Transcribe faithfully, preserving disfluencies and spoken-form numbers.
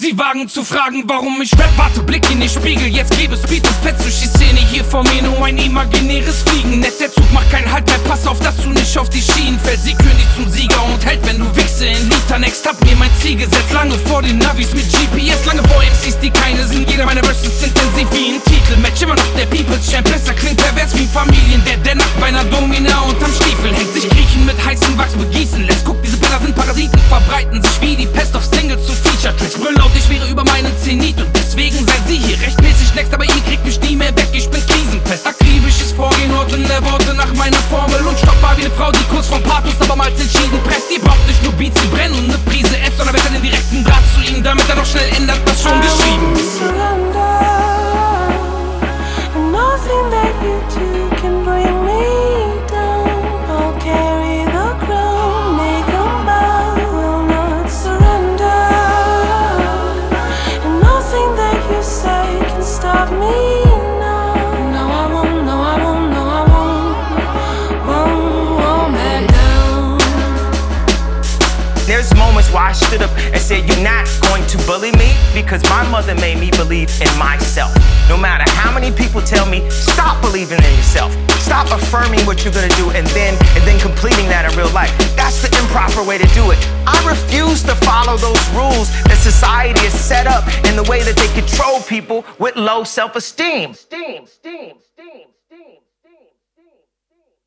Sie wagen zu fragen, warum ich rap, warte, Blick in den Spiegel. Jetzt gebe Speed und Fett durch die Szene, hier vor mir nur ein imaginäres Fliegennetz. Der Zug macht keinen Halt mehr, pass auf, dass du nicht auf die Schienen fällst. Sie kündigt zum Sieger und hält, wenn du Wichse in Liter next. Hab mir mein Ziel gesetzt, lange vor den Navis mit G P S. Lange vor M Cs, die keine sind, jeder meiner Verses intensiv wie ein Titelmatch. Immer noch der People's Champ, besser klingt pervers wie ein Familiendad, der nackt bei einer Domina unterm Stiefel hängt. Sich Griechen mit heißem Wachs begießen lässt. Guck, diese Penner sind Parasiten, verbreiten sich wie die Pest auf Singles zu Feature-Tracks. Brüll laut, ich wäre über meinen Zenit und deswegen seid sie hier rechtmäßig next. Aber ihr kriegt mich nie mehr weg, ich bin krisenfest. Akribisches Vorgehen, Orten der Worte nach meiner Formel und stoppbar wie eine Frau, die kurz vom Pathos abermals entschieden presst. Die braucht nicht nur Beats, die brennen und eine Prise F, sondern besser den direkten Draht zu ihm, damit er noch schnell ändert, was schon geschrieben ist. Nothing that you do can bring me down. I'll carry the crown, make them bow, will not surrender. And nothing that you say can stop me now. No, I won't, no, I won't, no, I won't, won't, won't back down. There's moments where I stood up and said, you're not going to bully me, because my mother made me believe in myself. No matter how many people tell me, stop believing in yourself. Stop affirming what you're gonna do and then and then completing that in real life. That's the improper way to do it. I refuse to follow those rules that society has set up in the way that they control people with low self-esteem. Steam, steam.